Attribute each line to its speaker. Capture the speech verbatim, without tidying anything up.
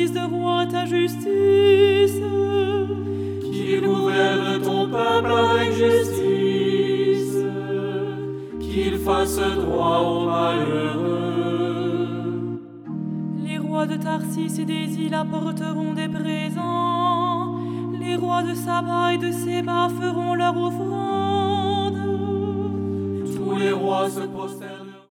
Speaker 1: fils de roi ta justice.
Speaker 2: Qu'il gouverne ton peuple avec justice, qu'il fasse droit aux malheureux.
Speaker 1: Les rois de Tarsis et des îles apporteront des présents. Les rois de Saba et de Séba feront leur offrande.
Speaker 2: Tous les rois se prosternent